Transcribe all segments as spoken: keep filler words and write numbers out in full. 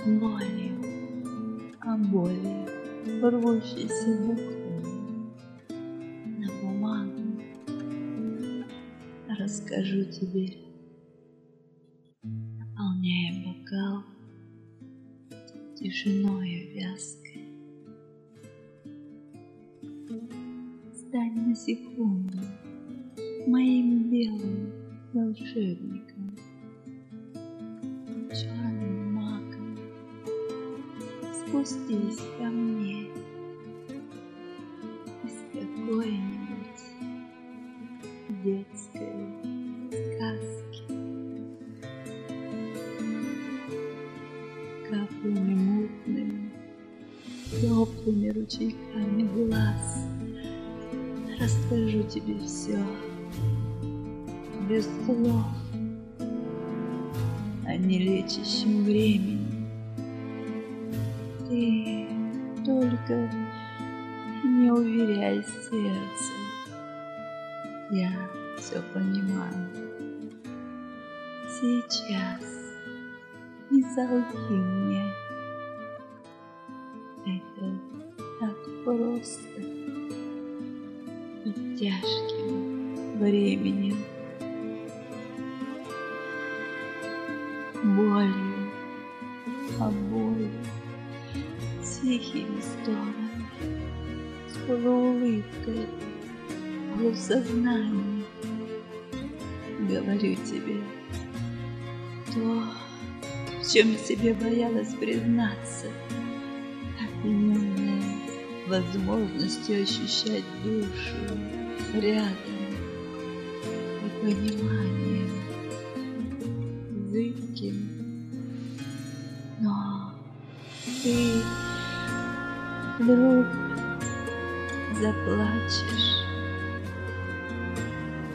болью, а болью, рвущейся буквами на бумагу. Расскажу тебе, наполняя бокал тишиною вязкой. Стань на секунду моим белым волшебником, черным маком. Спустись ко мне из какой-нибудь детской сказки. Каплями мутными, теплыми ручейками глаз расскажу тебе все, без слов, о нелечащем времени. Ты только не уверяй сердце, я все понимаю. Сейчас не солги мне, это так просто и тяжким временем, болью, а болью, тихими стонами, с полуулыбкой, полусознании говорю тебе то, в чем себе боялась признаться, опьяненная возможностью ощущать душу рядом и пониманием зыбким. Но ты вдруг заплачешь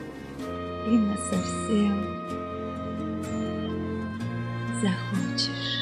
и насовсем захочешь